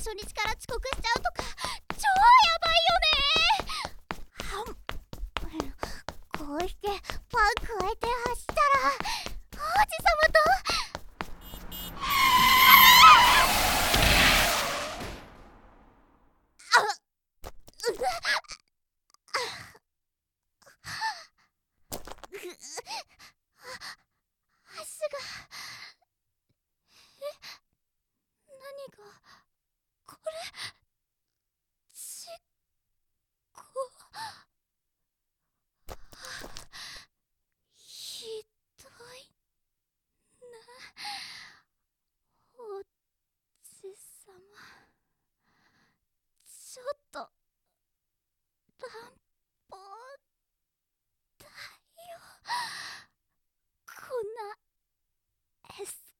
初日から遅刻しちゃうとか超やばいよね。こうしてパン加えて走ったら王子様と足が何がこれちこひどいなおじさま。ちょっと乱暴だよ。こんなエス